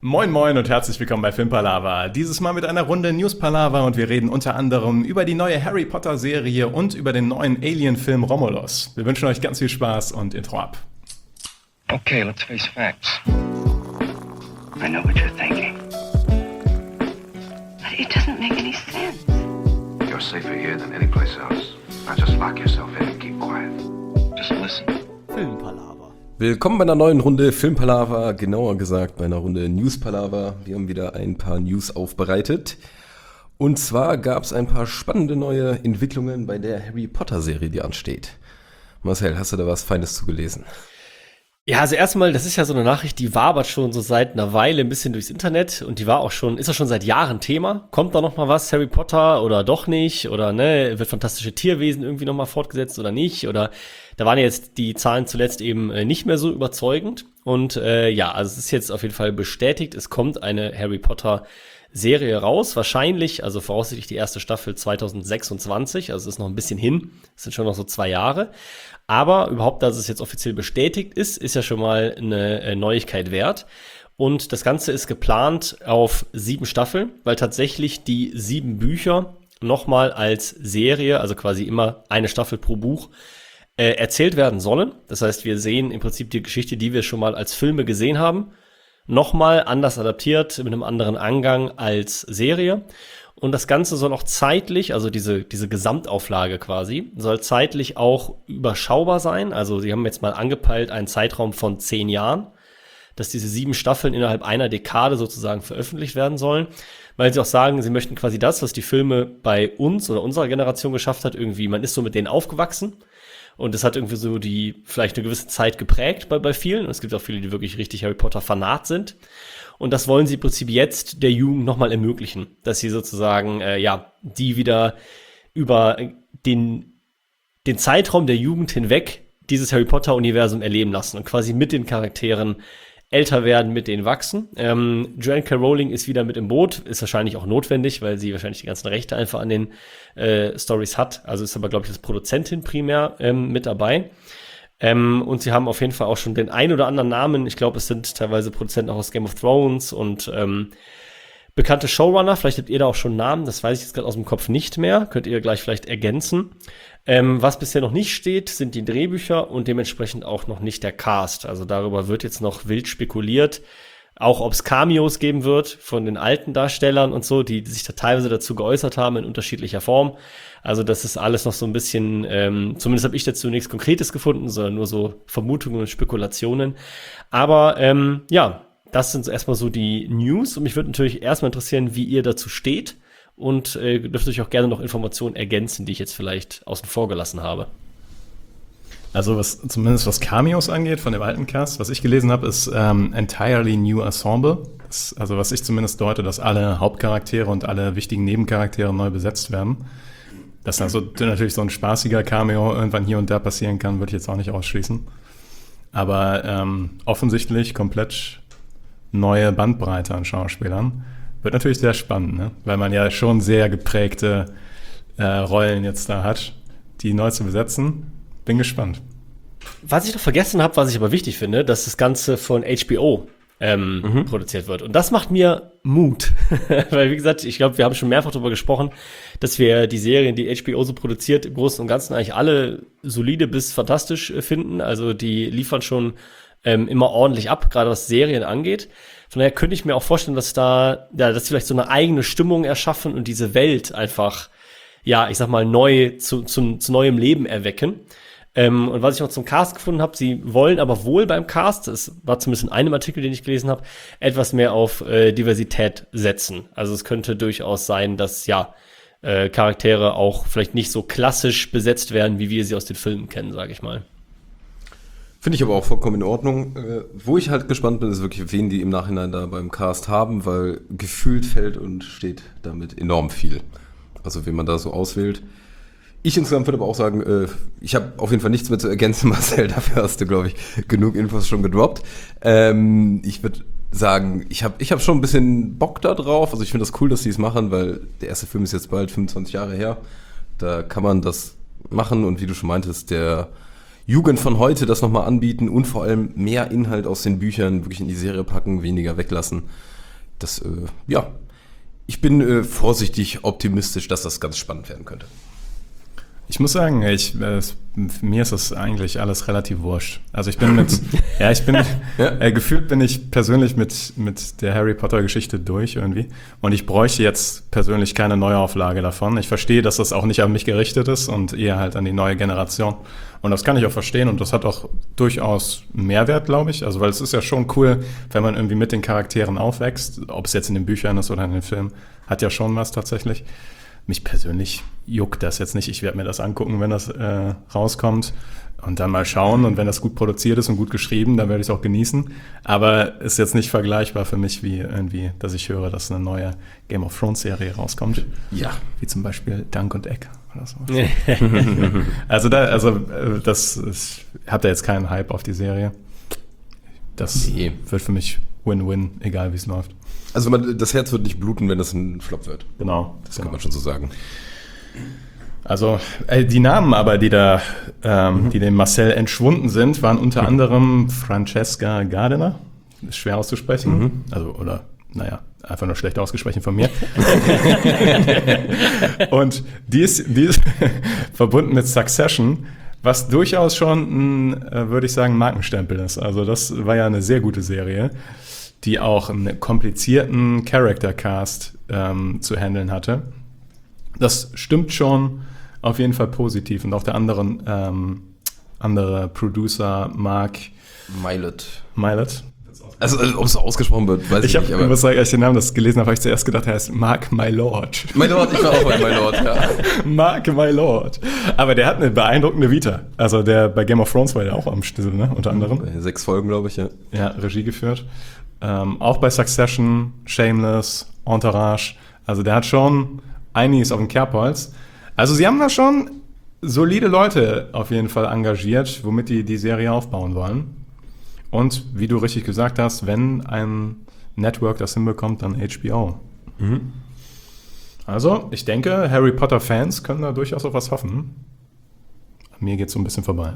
Moin moin und herzlich willkommen bei Filmpalava. Dieses Mal mit einer Runde Newspalava und wir reden unter anderem über die neue Harry Potter Serie und über den neuen Alien-Film Romulus. Wir wünschen euch ganz viel Spaß und Intro ab. Okay, let's face facts. I know what you're thinking. But it doesn't make any sense. You're safer here than any place else. Now just lock yourself in and keep quiet. Just listen. Filmpalava. Willkommen bei einer neuen Runde Filmpalava, genauer gesagt bei einer Runde Newspalava. Wir haben wieder ein paar News aufbereitet. Und zwar gab es ein paar spannende neue Entwicklungen bei der Harry Potter Serie, die ansteht. Marcel, hast du da was Feines zugelesen? Ja, also erstmal, das ist ja so eine Nachricht, die wabert schon so seit einer Weile ein bisschen durchs Internet und die ist auch schon seit Jahren Thema. Kommt da noch mal was, Harry Potter oder doch nicht? Oder wird Fantastische Tierwesen irgendwie noch mal fortgesetzt oder nicht? Oder da waren jetzt die Zahlen zuletzt eben nicht mehr so überzeugend. Und also es ist jetzt auf jeden Fall bestätigt, es kommt eine Harry Potter Serie raus, wahrscheinlich, also voraussichtlich die erste Staffel 2026, also es ist noch ein bisschen hin, es sind schon noch so 2 Jahre, aber überhaupt, dass es jetzt offiziell bestätigt ist ja schon mal eine Neuigkeit wert und das Ganze ist geplant auf 7 Staffeln, weil tatsächlich die 7 Bücher nochmal als Serie, also quasi immer eine Staffel pro Buch, erzählt werden sollen. Das heißt, wir sehen im Prinzip die Geschichte, die wir schon mal als Filme gesehen haben, nochmal anders adaptiert, mit einem anderen Angang als Serie. Und das Ganze soll auch zeitlich, also diese Gesamtauflage quasi, soll zeitlich auch überschaubar sein. Also sie haben jetzt mal angepeilt einen Zeitraum von 10 Jahren, dass diese 7 Staffeln innerhalb einer Dekade sozusagen veröffentlicht werden sollen. Weil sie auch sagen, sie möchten quasi das, was die Filme bei uns oder unserer Generation geschafft hat, irgendwie, man ist so mit denen aufgewachsen. Und das hat irgendwie so vielleicht eine gewisse Zeit geprägt bei vielen. Und es gibt auch viele, die wirklich richtig Harry Potter Fanat sind. Und das wollen sie im Prinzip jetzt der Jugend nochmal ermöglichen. Dass sie sozusagen, die wieder über den Zeitraum der Jugend hinweg dieses Harry Potter Universum erleben lassen. Und quasi mit den Charakteren älter werden, mit denen wachsen. Joanne K. Rowling ist wieder mit im Boot, ist wahrscheinlich auch notwendig, weil sie wahrscheinlich die ganzen Rechte einfach an den Stories hat. Also ist aber, glaube ich, als Produzentin primär mit dabei. Und sie haben auf jeden Fall auch schon den ein oder anderen Namen. Ich glaube, es sind teilweise Produzenten auch aus Game of Thrones und bekannte Showrunner. Vielleicht habt ihr da auch schon Namen, das weiß ich jetzt gerade aus dem Kopf nicht mehr. Könnt ihr gleich vielleicht ergänzen. Was bisher noch nicht steht, sind die Drehbücher und dementsprechend auch noch nicht der Cast. Also darüber wird jetzt noch wild spekuliert. Auch ob es Cameos geben wird von den alten Darstellern und so, die sich da teilweise dazu geäußert haben in unterschiedlicher Form. Also das ist alles noch so ein bisschen, zumindest habe ich dazu nichts Konkretes gefunden, sondern nur so Vermutungen und Spekulationen. Aber das sind erstmal so die News und mich würde natürlich erstmal interessieren, wie ihr dazu steht und dürft euch auch gerne noch Informationen ergänzen, die ich jetzt vielleicht außen vor gelassen habe. Also zumindest was Cameos angeht von dem alten Cast, was ich gelesen habe, ist entirely new ensemble. Also was ich zumindest deute, dass alle Hauptcharaktere und alle wichtigen Nebencharaktere neu besetzt werden. Dass also natürlich so ein spaßiger Cameo irgendwann hier und da passieren kann, würde ich jetzt auch nicht ausschließen. Aber offensichtlich komplett neue Bandbreite an Schauspielern. Wird natürlich sehr spannend, ne? Weil man ja schon sehr geprägte Rollen jetzt da hat, die neu zu besetzen. Bin gespannt. Was ich noch vergessen habe, was ich aber wichtig finde, dass das Ganze von HBO produziert wird. Und das macht mir Mut. Weil, wie gesagt, ich glaube, wir haben schon mehrfach darüber gesprochen, dass wir die Serien, die HBO so produziert, im Großen und Ganzen eigentlich alle solide bis fantastisch finden. Also die liefern schon immer ordentlich ab, gerade was Serien angeht. Von daher könnte ich mir auch vorstellen, dass dass sie vielleicht so eine eigene Stimmung erschaffen und diese Welt einfach, ich sag mal, neu zu neuem Leben erwecken. Und was ich noch zum Cast gefunden habe, sie wollen aber wohl beim Cast, das war zumindest in einem Artikel, den ich gelesen habe, etwas mehr auf Diversität setzen. Also es könnte durchaus sein, dass Charaktere auch vielleicht nicht so klassisch besetzt werden, wie wir sie aus den Filmen kennen, sage ich mal. Finde ich aber auch vollkommen in Ordnung. Wo ich halt gespannt bin, ist wirklich, wen die im Nachhinein da beim Cast haben, weil gefühlt fällt und steht damit enorm viel. Also wen man da so auswählt. Ich insgesamt würde aber auch sagen, ich habe auf jeden Fall nichts mehr zu ergänzen, Marcel, dafür hast du, glaube ich, genug Infos schon gedroppt. Ich würde sagen, ich hab schon ein bisschen Bock da drauf. Also ich finde das cool, dass die es machen, weil der erste Film ist jetzt bald 25 Jahre her. Da kann man das machen und wie du schon meintest, der Jugend von heute das nochmal anbieten und vor allem mehr Inhalt aus den Büchern wirklich in die Serie packen, weniger weglassen. Das, ich bin vorsichtig optimistisch, dass das ganz spannend werden könnte. Ich muss sagen, mir ist das eigentlich alles relativ wurscht. Also ich bin gefühlt bin ich persönlich mit der Harry Potter Geschichte durch irgendwie. Und ich bräuchte jetzt persönlich keine Neuauflage davon. Ich verstehe, dass das auch nicht an mich gerichtet ist und eher halt an die neue Generation. Und das kann ich auch verstehen und das hat auch durchaus Mehrwert, glaube ich. Also weil es ist ja schon cool, wenn man irgendwie mit den Charakteren aufwächst, ob es jetzt in den Büchern ist oder in den Filmen, hat ja schon was tatsächlich. Mich persönlich juckt das jetzt nicht. Ich werde mir das angucken, wenn das rauskommt und dann mal schauen. Und wenn das gut produziert ist und gut geschrieben, dann werde ich es auch genießen. Aber ist jetzt nicht vergleichbar für mich wie irgendwie, dass ich höre, dass eine neue Game of Thrones Serie rauskommt. Ja. Wie zum Beispiel Dunk und Egg oder so. Ich habe da jetzt keinen Hype auf die Serie. Das wird für mich Win-Win, egal wie es läuft. Also das Herz wird nicht bluten, wenn das ein Flop wird. Genau. Das kann man schon so sagen. Also die Namen aber, die dem Marcel entschwunden sind, waren unter anderem Francesca Gardiner. Ist schwer auszusprechen. Also, einfach nur schlecht ausgesprochen von mir. Und die ist verbunden mit Succession, was durchaus schon ein, würde ich sagen, Markenstempel ist. Also das war ja eine sehr gute Serie, die auch einen komplizierten Character-Cast zu handeln hatte. Das stimmt schon auf jeden Fall positiv. Und auch der andere Producer, Mark Mylod. Also, ob es so ausgesprochen wird, weiß ich nicht. Ich muss sagen, als ich den Namen das gelesen habe, habe ich zuerst gedacht, er heißt Mark My Lord. My Lord, ich war auch bei My Lord, ja. Mark My Lord. Aber der hat eine beeindruckende Vita. Also bei Game of Thrones war der auch am Schlüssel, ne? Unter anderem. Bei 6 Folgen, glaube ich, ja. Ja, Regie geführt. Auch bei Succession, Shameless, Entourage. Also der hat schon einiges auf dem Kerbholz. Also sie haben da schon solide Leute auf jeden Fall engagiert, womit die Serie aufbauen wollen. Und wie du richtig gesagt hast, wenn ein Network das hinbekommt, dann HBO. Mhm. Also ich denke, Harry Potter Fans können da durchaus auf was hoffen. Mir geht's so ein bisschen vorbei.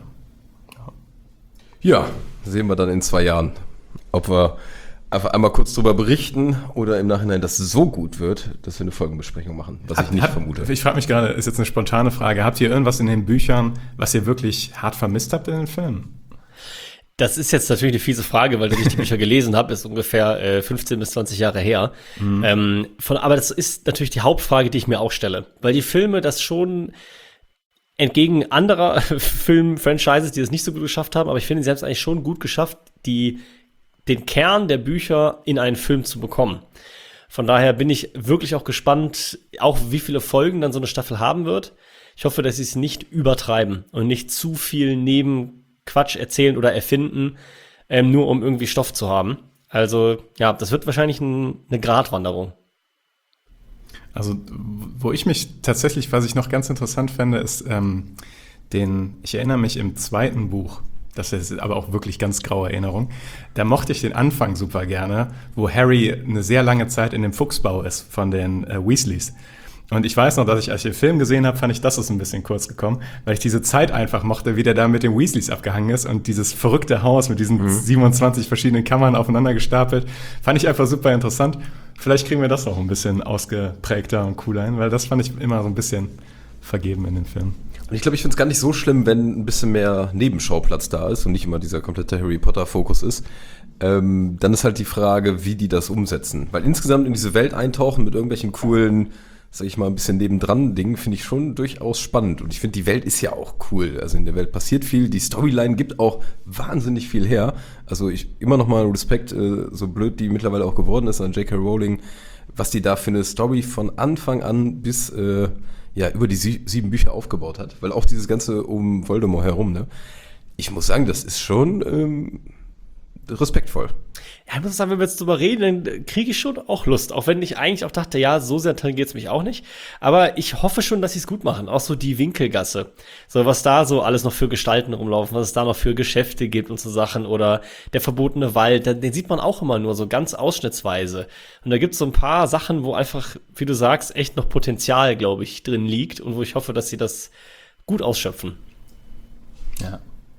Ja, sehen wir dann in 2 Jahren, ob wir einfach einmal kurz drüber berichten oder im Nachhinein das so gut wird, dass wir eine Folgenbesprechung machen, was ich nicht vermute. Ich frage mich gerade, ist jetzt eine spontane Frage, habt ihr irgendwas in den Büchern, was ihr wirklich hart vermisst habt in den Filmen? Das ist jetzt natürlich eine fiese Frage, weil ich die Bücher gelesen habe, ist ungefähr 15 bis 20 Jahre her. Mhm. Aber das ist natürlich die Hauptfrage, die ich mir auch stelle. Weil die Filme das schon entgegen anderer Film-Franchises, die das nicht so gut geschafft haben, aber ich finde, sie haben es eigentlich schon gut geschafft, den Kern der Bücher in einen Film zu bekommen. Von daher bin ich wirklich auch gespannt, auch wie viele Folgen dann so eine Staffel haben wird. Ich hoffe, dass sie es nicht übertreiben und nicht zu viel Nebenquatsch erzählen oder erfinden, nur um irgendwie Stoff zu haben. Also ja, das wird wahrscheinlich eine Gratwanderung. Also wo ich mich tatsächlich, was ich noch ganz interessant fände, ist ich erinnere mich im 2. Buch, das ist aber auch wirklich ganz graue Erinnerung, da mochte ich den Anfang super gerne, wo Harry eine sehr lange Zeit in dem Fuchsbau ist von den Weasleys. Und ich weiß noch, dass ich, als ich den Film gesehen habe, fand ich, das ist ein bisschen kurz gekommen, weil ich diese Zeit einfach mochte, wie der da mit den Weasleys abgehangen ist und dieses verrückte Haus mit diesen 27 verschiedenen Kammern aufeinander gestapelt, fand ich einfach super interessant. Vielleicht kriegen wir das noch ein bisschen ausgeprägter und cooler hin, weil das fand ich immer so ein bisschen vergeben in den Filmen. Und ich glaube, ich finde es gar nicht so schlimm, wenn ein bisschen mehr Nebenschauplatz da ist und nicht immer dieser komplette Harry Potter-Fokus ist. Dann ist halt die Frage, wie die das umsetzen. Weil insgesamt in diese Welt eintauchen mit irgendwelchen coolen, sag ich mal, ein bisschen nebendran Dingen, finde ich schon durchaus spannend. Und ich finde, die Welt ist ja auch cool. Also in der Welt passiert viel, die Storyline gibt auch wahnsinnig viel her. Also ich immer noch mal Respekt, so blöd die mittlerweile auch geworden ist an J.K. Rowling, was die da für eine Story von Anfang an bis über die 7 Bücher aufgebaut hat. Weil auch dieses Ganze um Voldemort herum, ne? Ich muss sagen, das ist schon respektvoll. Ja, ich muss sagen, wenn wir jetzt drüber reden, dann kriege ich schon auch Lust. Auch wenn ich eigentlich auch dachte, ja, so sehr tangiert es mich auch nicht. Aber ich hoffe schon, dass sie es gut machen. Auch so die Winkelgasse. So, was da so alles noch für Gestalten rumlaufen, was es da noch für Geschäfte gibt und so Sachen. Oder der verbotene Wald, den sieht man auch immer nur so ganz ausschnittsweise. Und da gibt es so ein paar Sachen, wo einfach, wie du sagst, echt noch Potenzial, glaube ich, drin liegt. Und wo ich hoffe, dass sie das gut ausschöpfen. Ja.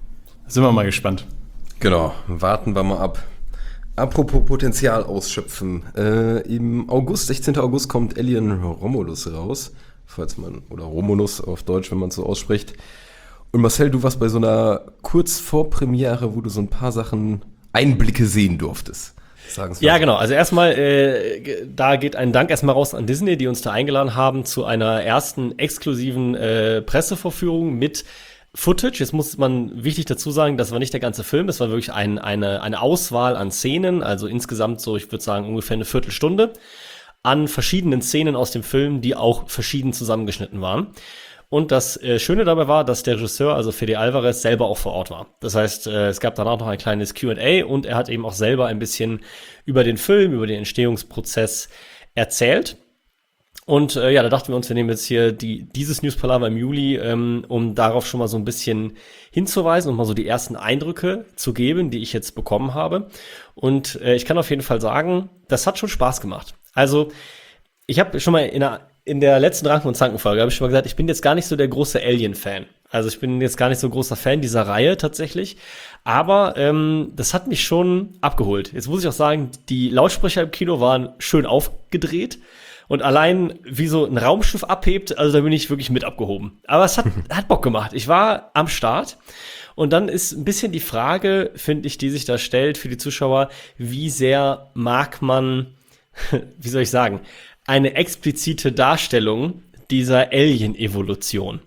Sind wir mal gespannt. Genau, warten wir mal ab. Apropos Potenzial ausschöpfen. Im August, 16. August, kommt Alien Romulus raus. Oder Romulus auf Deutsch, wenn man es so ausspricht. Und Marcel, du warst bei so einer Kurzvorpremiere, wo du so ein paar Sachen Einblicke sehen durftest. Ja, genau. Also erstmal, da geht ein Dank erstmal raus an Disney, die uns da eingeladen haben zu einer ersten exklusiven Pressevorführung mit Footage. Jetzt muss man wichtig dazu sagen, das war nicht der ganze Film, das war wirklich eine Auswahl an Szenen, also insgesamt so, ich würde sagen, ungefähr eine Viertelstunde an verschiedenen Szenen aus dem Film, die auch verschieden zusammengeschnitten waren. Und das Schöne dabei war, dass der Regisseur, also Fede Alvarez, selber auch vor Ort war. Das heißt, es gab danach noch ein kleines Q&A und er hat eben auch selber ein bisschen über den Film, über den Entstehungsprozess erzählt. Und ja, da dachten wir uns, wir nehmen jetzt hier dieses News-Palaver im Juli, um darauf schon mal so ein bisschen hinzuweisen und mal so die ersten Eindrücke zu geben, die ich jetzt bekommen habe. Und ich kann auf jeden Fall sagen, das hat schon Spaß gemacht. Also, ich habe schon mal in der letzten Ranken- und Zanken-Folge habe ich schon mal gesagt, ich bin jetzt gar nicht so der große Alien-Fan. Also ich bin jetzt gar nicht so großer Fan dieser Reihe tatsächlich. Aber das hat mich schon abgeholt. Jetzt muss ich auch sagen, die Lautsprecher im Kino waren schön aufgedreht. Und allein, wie so ein Raumschiff abhebt, also da bin ich wirklich mit abgehoben. Aber es hat Bock gemacht. Ich war am Start. Und dann ist ein bisschen die Frage, finde ich, die sich da stellt für die Zuschauer, wie sehr mag man, wie soll ich sagen, eine explizite Darstellung dieser Alien-Evolution.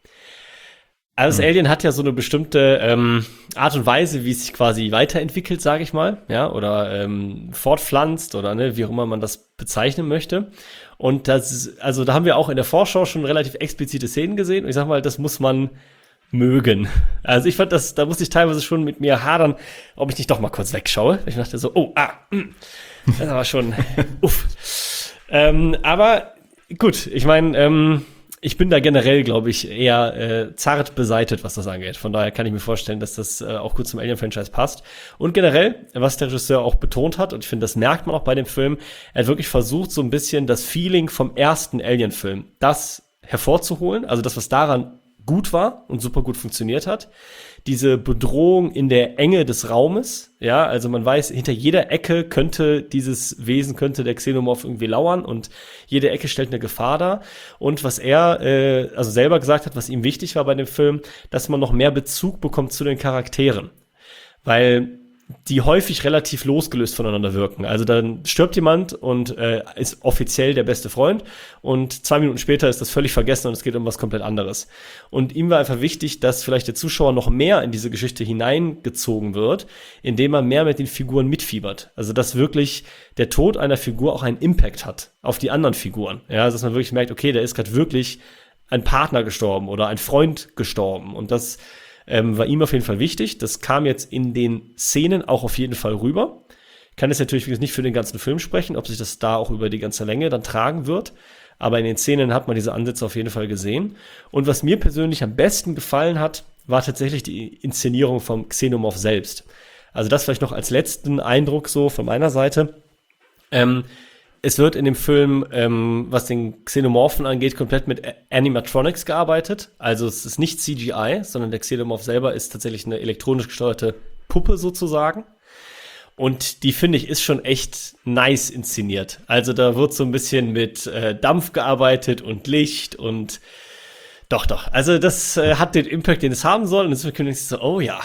Also das Alien hat ja so eine bestimmte Art und Weise, wie es sich quasi weiterentwickelt, sage ich mal, ja, oder fortpflanzt oder ne, wie auch immer man das bezeichnen möchte. Und da haben wir auch in der Vorschau schon relativ explizite Szenen gesehen. Und ich sag mal, das muss man mögen. Also ich fand da musste ich teilweise schon mit mir hadern, ob ich nicht doch mal kurz wegschaue. Ich dachte so, das war schon, uff. Aber gut, ich meine, ich bin da generell, glaube ich, eher zart beseitet, was das angeht. Von daher kann ich mir vorstellen, dass das auch gut zum Alien-Franchise passt. Und generell, was der Regisseur auch betont hat, und ich finde, das merkt man auch bei dem Film, er hat wirklich versucht, so ein bisschen das Feeling vom ersten Alien-Film, das hervorzuholen, also das, was daran gut war und super gut funktioniert hat. Diese Bedrohung in der Enge des Raumes, ja, also man weiß, hinter jeder Ecke könnte der Xenomorph irgendwie lauern und jede Ecke stellt eine Gefahr dar. Und was er also selber gesagt hat, was ihm wichtig war bei dem Film, dass man noch mehr Bezug bekommt zu den Charakteren. Weil die häufig relativ losgelöst voneinander wirken. Also dann stirbt jemand und ist offiziell der beste Freund und 2 Minuten später ist das völlig vergessen und es geht um was komplett anderes. Und ihm war einfach wichtig, dass vielleicht der Zuschauer noch mehr in diese Geschichte hineingezogen wird, indem man mehr mit den Figuren mitfiebert. Also dass wirklich der Tod einer Figur auch einen Impact hat auf die anderen Figuren. Ja, also dass man wirklich merkt, okay, da ist gerade wirklich ein Partner gestorben oder ein Freund gestorben und das war ihm auf jeden Fall wichtig. Das kam jetzt in den Szenen auch auf jeden Fall rüber. Ich kann jetzt natürlich nicht für den ganzen Film sprechen, ob sich das da auch über die ganze Länge dann tragen wird. Aber in den Szenen hat man diese Ansätze auf jeden Fall gesehen. Und was mir persönlich am besten gefallen hat, war tatsächlich die Inszenierung vom Xenomorph selbst. Also das vielleicht noch als letzten Eindruck so von meiner Seite. Es wird in dem Film, was den Xenomorphen angeht, komplett mit Animatronics gearbeitet. Also es ist nicht CGI, sondern der Xenomorph selber ist tatsächlich eine elektronisch gesteuerte Puppe sozusagen. Und die, finde ich, ist schon echt nice inszeniert. Also da wird so ein bisschen mit Dampf gearbeitet und Licht und doch. Also das hat den Impact, den es haben soll. Und jetzt bin ich so, oh ja.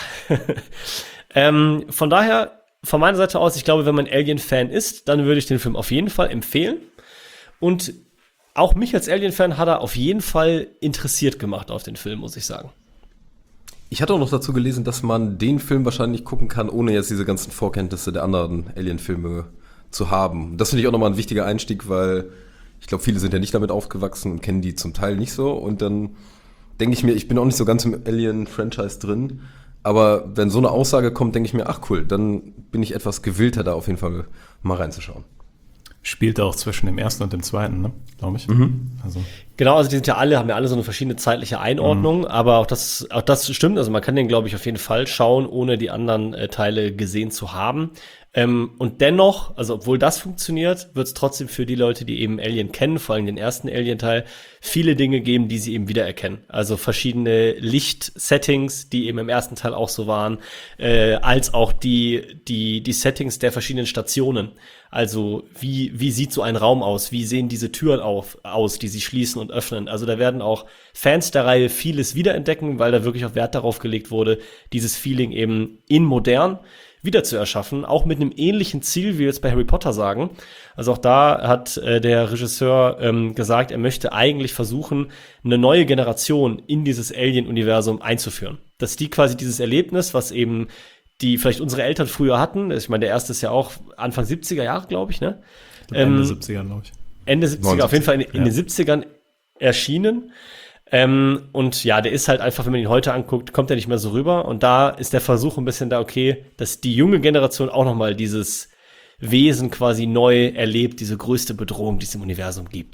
Von daher, von meiner Seite aus, ich glaube, wenn man Alien-Fan ist, dann würde ich den Film auf jeden Fall empfehlen. Und auch mich als Alien-Fan hat er auf jeden Fall interessiert gemacht auf den Film, muss ich sagen. Ich hatte auch noch dazu gelesen, dass man den Film wahrscheinlich gucken kann, ohne jetzt diese ganzen Vorkenntnisse der anderen Alien-Filme zu haben. Das finde ich auch nochmal ein wichtiger Einstieg, weil ich glaube, viele sind ja nicht damit aufgewachsen und kennen die zum Teil nicht so. Und dann denke ich mir, ich bin auch nicht so ganz im Alien-Franchise drin. Aber wenn so eine Aussage kommt, denke ich mir, ach cool, dann bin ich etwas gewillter, da auf jeden Fall mal reinzuschauen. Spielt auch zwischen dem ersten und dem zweiten, ne? Glaube ich. Also. Genau, also die haben ja alle so eine verschiedene zeitliche Einordnung, aber auch das stimmt. Also man kann den, glaube ich, auf jeden Fall schauen, ohne die anderen Teile gesehen zu haben. Und dennoch, also obwohl das funktioniert, wird es trotzdem für die Leute, die eben Alien kennen, vor allem den ersten Alien-Teil, viele Dinge geben, die sie eben wiedererkennen. Also verschiedene Lichtsettings, die eben im ersten Teil auch so waren, als auch die Settings der verschiedenen Stationen. Also wie sieht so ein Raum aus? Wie sehen diese Türen aus, die sie schließen und öffnen? Also da werden auch Fans der Reihe vieles wiederentdecken, weil da wirklich auch Wert darauf gelegt wurde, dieses Feeling eben in modern wieder zu erschaffen, auch mit einem ähnlichen Ziel, wie wir jetzt bei Harry Potter sagen. Also auch da hat der Regisseur gesagt, er möchte eigentlich versuchen, eine neue Generation in dieses Alien-Universum einzuführen. Dass die quasi dieses Erlebnis, was eben die vielleicht unsere Eltern früher hatten, ich meine, der erste ist ja auch Anfang 70er Jahre, glaube ich, ne? Ende 70er, glaube ich. Ende 70er, 90, auf jeden Fall in den 70ern erschienen. Und ja, der ist halt einfach, wenn man ihn heute anguckt, kommt er nicht mehr so rüber. Und da ist der Versuch ein bisschen da, okay, dass die junge Generation auch noch mal dieses Wesen quasi neu erlebt, diese größte Bedrohung, die es im Universum gibt.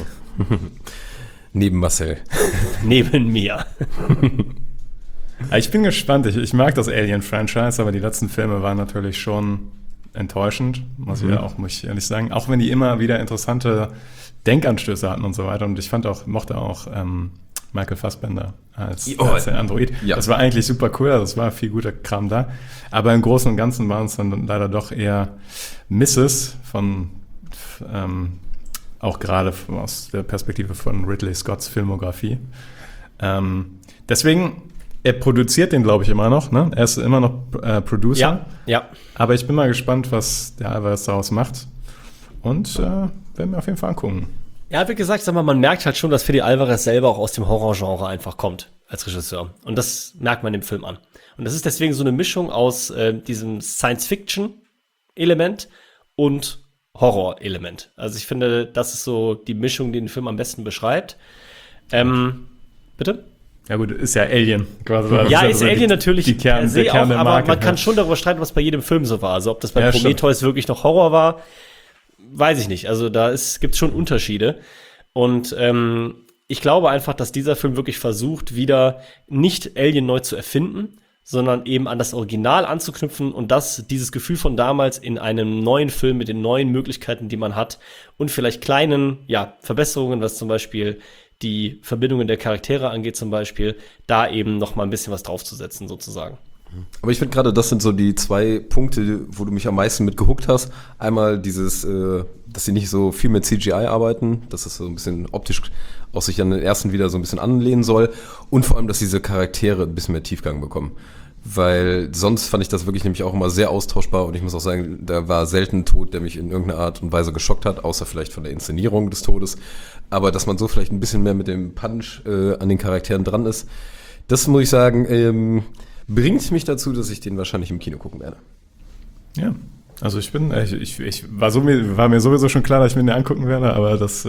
Neben Marcel. Neben mir. Ich bin gespannt. Ich mag das Alien-Franchise, aber die letzten Filme waren natürlich schon enttäuschend, muss ich ehrlich sagen. Auch wenn die immer wieder interessante Denkanstöße hatten und so weiter. Und ich mochte auch Michael Fassbender als der Android. Ja. Das war eigentlich super cool, das war viel guter Kram da. Aber im Großen und Ganzen waren es dann leider doch eher Misses von auch gerade aus der Perspektive von Ridley Scotts Filmografie. Deswegen, er produziert den, glaube ich, immer noch. Ne? Er ist immer noch Producer. Ja. Aber ich bin mal gespannt, was der Alvarez daraus macht. Und werden wir auf jeden Fall angucken. Ja, wie gesagt, sag mal, man merkt halt schon, dass Fede Alvarez selber auch aus dem Horrorgenre einfach kommt als Regisseur. Und das merkt man im Film an. Und das ist deswegen so eine Mischung aus diesem Science-Fiction-Element und Horror-Element. Also ich finde, das ist so die Mischung, die den Film am besten beschreibt. Bitte? Ja gut, ist ja Alien. Quasi. Ja, ist also Alien natürlich der Kern der aber Marke. man kann schon darüber streiten, was bei jedem Film so war. Also ob das bei Ja, Prometheus wirklich noch Horror war, weiß ich nicht. Also da gibt's schon Unterschiede. Und ich glaube einfach, dass dieser Film wirklich versucht, wieder nicht Alien neu zu erfinden, sondern eben an das Original anzuknüpfen und dieses Gefühl von damals in einem neuen Film mit den neuen Möglichkeiten, die man hat und vielleicht kleinen Verbesserungen, was zum Beispiel die Verbindungen der Charaktere angeht zum Beispiel, da eben noch mal ein bisschen was draufzusetzen sozusagen. Aber ich finde gerade, das sind so die zwei Punkte, wo du mich am meisten mit gehuckt hast. Einmal dieses, dass sie nicht so viel mit CGI arbeiten, dass es so ein bisschen optisch aus sich an den ersten wieder so ein bisschen anlehnen soll. Und vor allem, dass diese Charaktere ein bisschen mehr Tiefgang bekommen. Weil sonst fand ich das wirklich nämlich auch immer sehr austauschbar. Und ich muss auch sagen, da war selten ein Tod, der mich in irgendeiner Art und Weise geschockt hat, außer vielleicht von der Inszenierung des Todes. Aber dass man so vielleicht ein bisschen mehr mit dem Punch an den Charakteren dran ist, das muss ich sagen, bringt mich dazu, dass ich den wahrscheinlich im Kino gucken werde. Ja, also war mir sowieso schon klar, dass ich mir den angucken werde, aber es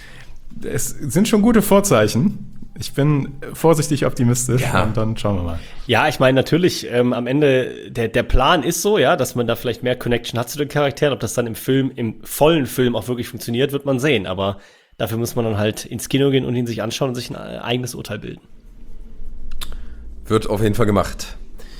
sind schon gute Vorzeichen. Ich bin vorsichtig optimistisch und dann schauen wir mal. Ja, ich meine natürlich, am Ende, der Plan ist so, ja, dass man da vielleicht mehr Connection hat zu den Charakteren. Ob das dann im vollen Film auch wirklich funktioniert, wird man sehen. Aber dafür muss man dann halt ins Kino gehen und ihn sich anschauen und sich ein eigenes Urteil bilden. Wird auf jeden Fall gemacht.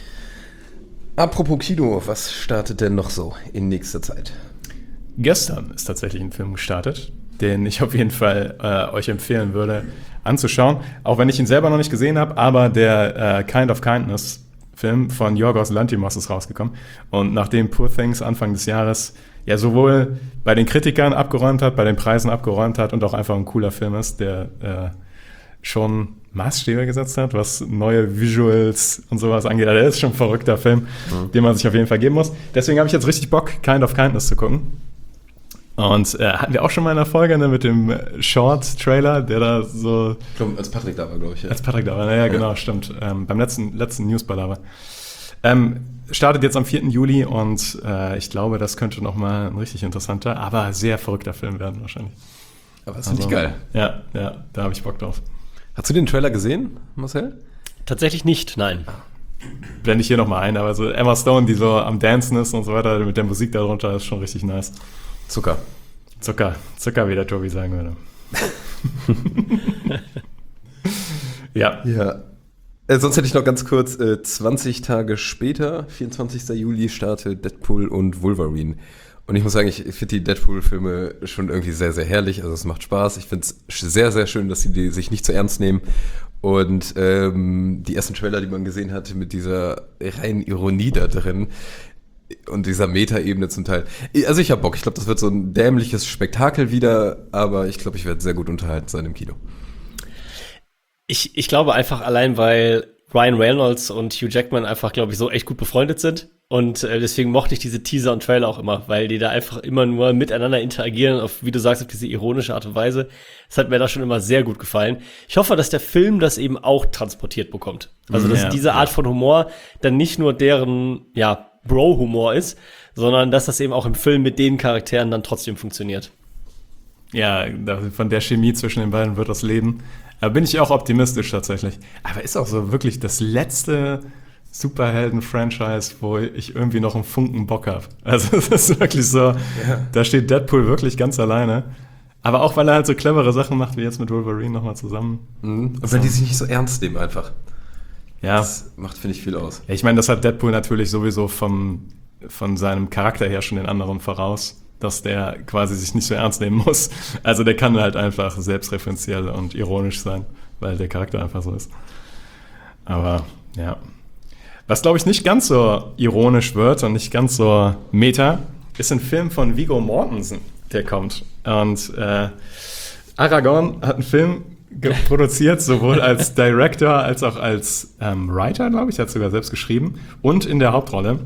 Apropos Kino, was startet denn noch so in nächster Zeit? Gestern ist tatsächlich ein Film gestartet, den ich auf jeden Fall euch empfehlen würde anzuschauen. Auch wenn ich ihn selber noch nicht gesehen habe, aber der Kind of Kindness Film von Yorgos Lanthimos ist rausgekommen. Und nachdem Poor Things Anfang des Jahres ja sowohl bei den Kritikern abgeräumt hat, bei den Preisen abgeräumt hat und auch einfach ein cooler Film ist, der schon Maßstäbe gesetzt hat, was neue Visuals und sowas angeht. Also der ist schon ein verrückter Film, den man sich auf jeden Fall geben muss. Deswegen habe ich jetzt richtig Bock, Kind of Kindness zu gucken. Und hatten wir auch schon mal in der Folge mit dem Short-Trailer, der da so... Ich glaube, als Patrick da war, glaube ich. Ja. Als Patrick da war, naja, genau, stimmt. Beim letzten Newsball war. Startet jetzt am 4. Juli und ich glaube, das könnte nochmal ein richtig interessanter, aber sehr verrückter Film werden wahrscheinlich. Aber das finde ich geil. Ja, da habe ich Bock drauf. Hast du den Trailer gesehen, Marcel? Tatsächlich nicht, nein. Blende ich hier nochmal ein, aber so Emma Stone, die so am Dancen ist und so weiter, mit der Musik darunter, ist schon richtig nice. Zucker, wie der Tobi sagen würde. Ja. Sonst hätte ich noch ganz kurz, 20 Tage später, 24. Juli, startet Deadpool und Wolverine. Und ich muss sagen, ich finde die Deadpool-Filme schon irgendwie sehr, sehr herrlich. Also es macht Spaß. Ich finde es sehr, sehr schön, dass sie die sich nicht zu ernst nehmen. Und die ersten Trailer, die man gesehen hat, mit dieser reinen Ironie da drin und dieser Meta-Ebene zum Teil. Also ich habe Bock. Ich glaube, das wird so ein dämliches Spektakel wieder. Aber ich glaube, ich werde sehr gut unterhalten sein im Kino. Ich glaube einfach allein, weil Ryan Reynolds und Hugh Jackman einfach, glaube ich, so echt gut befreundet sind. Und deswegen mochte ich diese Teaser und Trailer auch immer, weil die da einfach immer nur miteinander interagieren, auf, wie du sagst, auf diese ironische Art und Weise. Das hat mir da schon immer sehr gut gefallen. Ich hoffe, dass der Film das eben auch transportiert bekommt. Also, dass diese Art von Humor dann nicht nur deren, Bro-Humor ist, sondern dass das eben auch im Film mit den Charakteren dann trotzdem funktioniert. Ja, von der Chemie zwischen den beiden wird das leben. Da bin ich auch optimistisch tatsächlich. Aber ist auch so wirklich das letzte Superhelden-Franchise, wo ich irgendwie noch einen Funken Bock habe. Also es ist wirklich so, da steht Deadpool wirklich ganz alleine. Aber auch, weil er halt so clevere Sachen macht, wie jetzt mit Wolverine nochmal zusammen. Und weil die sich nicht so ernst nehmen einfach. Ja. Das macht, finde ich, viel aus. Ja, ich meine, das hat Deadpool natürlich sowieso von seinem Charakter her schon den anderen voraus, dass der quasi sich nicht so ernst nehmen muss. Also der kann halt einfach selbstreferenziell und ironisch sein, weil der Charakter einfach so ist. Aber, ja. Was, glaube ich, nicht ganz so ironisch wird und nicht ganz so meta, ist ein Film von Viggo Mortensen, der kommt. Und Aragorn hat einen Film produziert, sowohl als Director als auch als Writer, glaube ich, hat sogar selbst geschrieben. Und in der Hauptrolle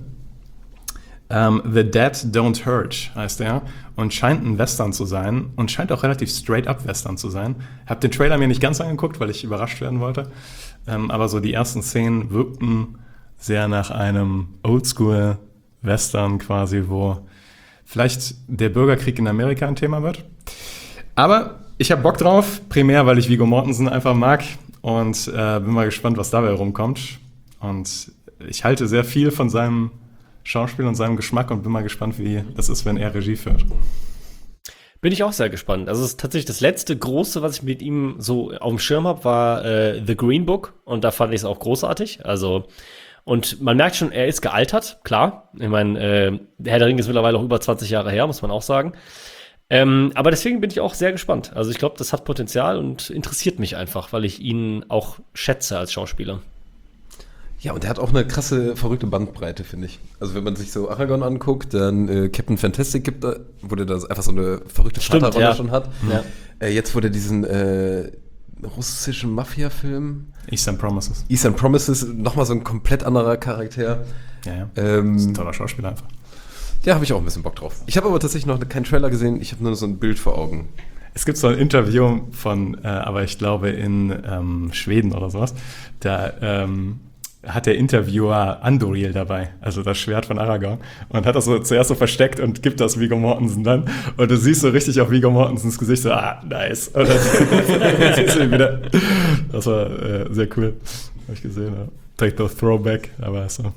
The Dead Don't Hurt heißt er und scheint ein Western zu sein und scheint auch relativ straight-up Western zu sein. Hab den Trailer mir nicht ganz angeguckt, weil ich überrascht werden wollte. Aber so die ersten Szenen wirkten sehr nach einem Oldschool-Western quasi, wo vielleicht der Bürgerkrieg in Amerika ein Thema wird. Aber ich habe Bock drauf, primär, weil ich Viggo Mortensen einfach mag und bin mal gespannt, was dabei rumkommt. Und ich halte sehr viel von seinem Schauspiel und seinem Geschmack und bin mal gespannt, wie das ist, wenn er Regie führt. Bin ich auch sehr gespannt. Also es ist tatsächlich das letzte große, was ich mit ihm so auf dem Schirm habe, war The Green Book und da fand ich es auch großartig. Also und man merkt schon, er ist gealtert, klar. Ich meine, Herr der Ringe ist mittlerweile auch über 20 Jahre her, muss man auch sagen. Aber deswegen bin ich auch sehr gespannt. Also ich glaube, das hat Potenzial und interessiert mich einfach, weil ich ihn auch schätze als Schauspieler. Ja, und der hat auch eine krasse, verrückte Bandbreite, finde ich. Also wenn man sich so Aragorn anguckt, dann Captain Fantastic gibt, wo der da einfach so eine verrückte Vaterrolle schon hat. Ja. Jetzt wurde diesen russischen Mafia-Film Eastern Promises, nochmal so ein komplett anderer Charakter. Ja. Das ist ein toller Schauspieler einfach. Ja, habe ich auch ein bisschen Bock drauf. Ich habe aber tatsächlich noch keinen Trailer gesehen, ich habe nur so ein Bild vor Augen. Es gibt so ein Interview von, aber ich glaube in Schweden oder sowas, da hat der Interviewer Anduril dabei, also das Schwert von Aragorn, und hat das so zuerst so versteckt und gibt das Viggo Mortensen dann. Und du siehst so richtig auf Viggo Mortensens Gesicht so, nice. Und dann siehst du ihn wieder. Das war sehr cool. Habe ich gesehen. Ja. Direkt noch Throwback, aber so.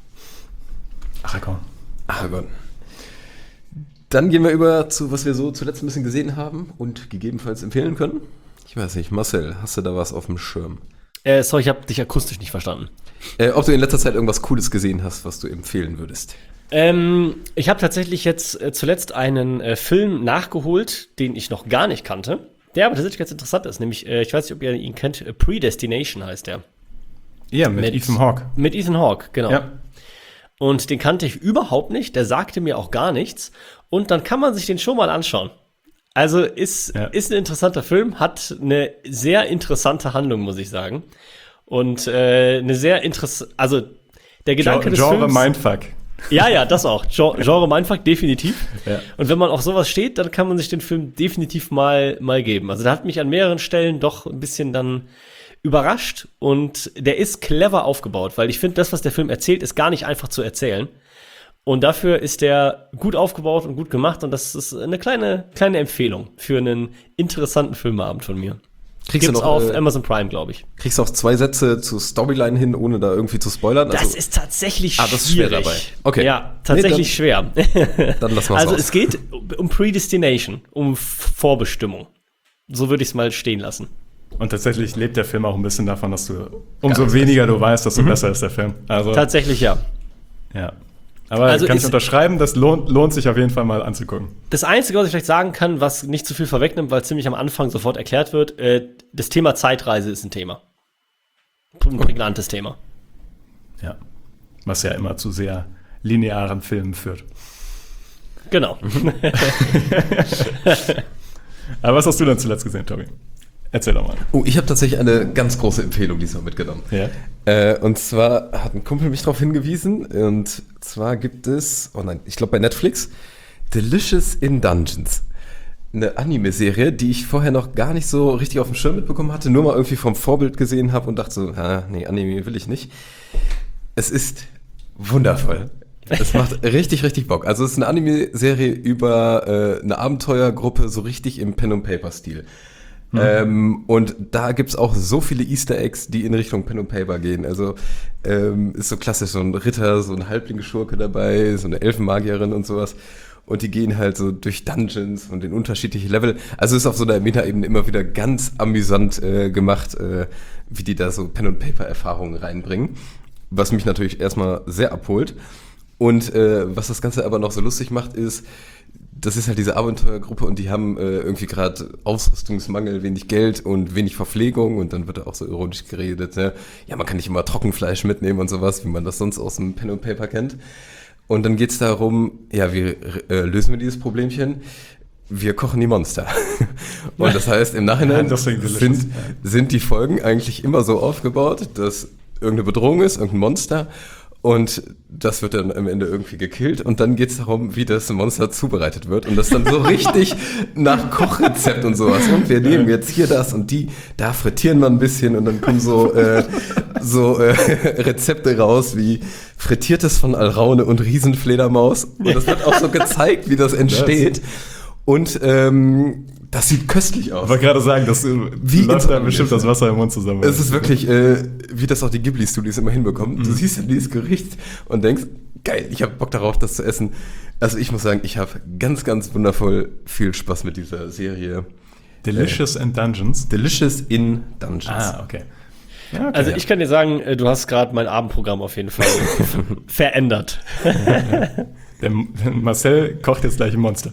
Aragorn. Dann gehen wir über zu, was wir so zuletzt ein bisschen gesehen haben und gegebenenfalls empfehlen können. Ich weiß nicht, Marcel, hast du da was auf dem Schirm? Sorry, ich habe dich akustisch nicht verstanden. Ob du in letzter Zeit irgendwas Cooles gesehen hast, was du empfehlen würdest? Ich habe tatsächlich jetzt zuletzt einen Film nachgeholt, den ich noch gar nicht kannte, der aber tatsächlich ganz interessant ist. Nämlich, ich weiß nicht, ob ihr ihn kennt, Predestination heißt der. Ja, mit Ethan Hawke. Mit Ethan Hawke, genau. Ja. Und den kannte ich überhaupt nicht, der sagte mir auch gar nichts. Und dann kann man sich den schon mal anschauen. Also ist ein interessanter Film, hat eine sehr interessante Handlung, muss ich sagen. Und eine sehr interessante, also der Gedanke des Films. Genre Mindfuck. Ja, das auch. Genre Mindfuck, definitiv. Ja. Und wenn man auf sowas steht, dann kann man sich den Film definitiv mal geben. Also der hat mich an mehreren Stellen doch ein bisschen dann überrascht und der ist clever aufgebaut, weil ich finde, das, was der Film erzählt, ist gar nicht einfach zu erzählen. Und dafür ist der gut aufgebaut und gut gemacht und das ist eine kleine Empfehlung für einen interessanten Filmeabend von mir. Gibt's noch auf Amazon Prime, glaube ich. Kriegst du auch 2 Sätze zur Storyline hin, ohne da irgendwie zu spoilern? Das also, ist tatsächlich schwierig. Das ist schwer dabei. Okay. Ja, tatsächlich schwer. Dann lassen wir Also raus. es geht um Predestination, um Vorbestimmung. So würde ich es mal stehen lassen. Und tatsächlich lebt der Film auch ein bisschen davon, dass du, umso weniger du weißt, desto besser ist der Film. Also, Tatsächlich, ja. ja. Aber Also kann ich unterschreiben, das lohnt sich auf jeden Fall mal anzugucken. Das Einzige, was ich vielleicht sagen kann, was nicht zu viel vorwegnimmt, weil ziemlich am Anfang sofort erklärt wird, das Thema Zeitreise ist ein Thema. Ein prägnantes Thema. Ja. Was ja immer zu sehr linearen Filmen führt. Genau. Aber was hast du denn zuletzt gesehen, Tobi? Erzähl doch mal. Oh, ich habe tatsächlich eine ganz große Empfehlung diesmal mitgenommen. Ja. Und zwar hat ein Kumpel mich darauf hingewiesen. Und zwar gibt es, ich glaube bei Netflix, Delicious in Dungeons. Eine Anime-Serie, die ich vorher noch gar nicht so richtig auf dem Schirm mitbekommen hatte, nur mal irgendwie vom Vorbild gesehen habe und dachte so, nee, Anime will ich nicht. Es ist wundervoll. Es macht richtig, richtig Bock. Also es ist eine Anime-Serie über eine Abenteuergruppe, so richtig im Pen-and-Paper-Stil. Und da gibt's auch so viele Easter Eggs, die in Richtung Pen and Paper gehen. Also ist so klassisch, so ein Ritter, so ein Halblingsschurke dabei, so eine Elfenmagierin und sowas. Und die gehen halt so durch Dungeons und in unterschiedliche Level. Also ist auf so einer Meta-Ebene immer wieder ganz amüsant gemacht, wie die da so Pen and Paper-Erfahrungen reinbringen. Was mich natürlich erstmal sehr abholt. Und was das Ganze aber noch so lustig macht, ist, das ist halt diese Abenteuergruppe und die haben irgendwie gerade Ausrüstungsmangel, wenig Geld und wenig Verpflegung und dann wird da auch so ironisch geredet, ne? Ja, man kann nicht immer Trockenfleisch mitnehmen und sowas, wie man das sonst aus dem Pen and Paper kennt. Und dann geht's darum, ja, wie lösen wir dieses Problemchen? Wir kochen die Monster. Und das heißt, im Nachhinein sind die Folgen eigentlich immer so aufgebaut, dass irgendeine Bedrohung ist, irgendein Monster. Und das wird dann am Ende irgendwie gekillt und dann geht's darum, wie das Monster zubereitet wird und das dann so richtig nach Kochrezept und sowas. Und wir nehmen jetzt hier das und da frittieren wir ein bisschen und dann kommen so Rezepte raus wie Frittiertes von Alraune und Riesenfledermaus. Und das wird auch so gezeigt, wie das entsteht. Und das sieht köstlich aus. Ich wollte gerade sagen, läuft da bestimmt das Wasser im Mund zusammen. Es ist wirklich, wie das auch die Ghibli-Studios immer hinbekommen. Du siehst dann dieses Gericht und denkst, geil, ich habe Bock darauf, das zu essen. Also ich muss sagen, ich habe ganz, ganz wundervoll viel Spaß mit dieser Serie. Delicious in Dungeons? Delicious in Dungeons. Ah, okay. Ja, okay. Also ich kann dir sagen, du hast gerade mein Abendprogramm auf jeden Fall verändert. Der Marcel kocht jetzt gleich ein Monster.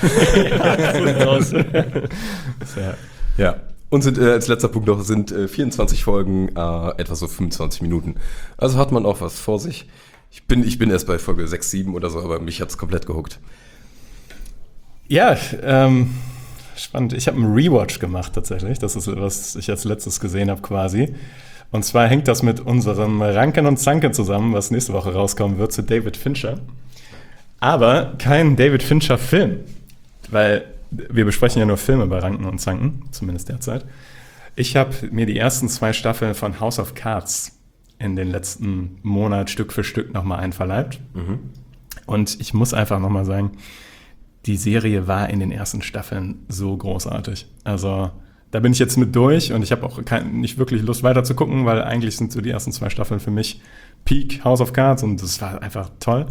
Ja. Und als letzter Punkt noch sind 24 Folgen, etwa so 25 Minuten. Also hat man auch was vor sich. Ich bin erst bei Folge 6, 7 oder so, aber mich hat's komplett gehuckt. Ja, spannend. Ich habe einen Rewatch gemacht tatsächlich. Das ist, was ich als letztes gesehen habe quasi. Und zwar hängt das mit unserem Ranken und Zanken zusammen, was nächste Woche rauskommen wird, zu David Fincher. Aber kein David Fincher-Film, weil wir besprechen ja nur Filme bei Ranken und Zanken, zumindest derzeit. Ich habe mir die ersten 2 Staffeln von House of Cards in den letzten Monat Stück für Stück nochmal einverleibt. Und ich muss einfach nochmal sagen, die Serie war in den ersten Staffeln so großartig. Also da bin ich jetzt mit durch und ich habe auch nicht wirklich Lust weiter zu gucken, weil eigentlich sind so die ersten 2 Staffeln für mich Peak House of Cards und das war einfach toll.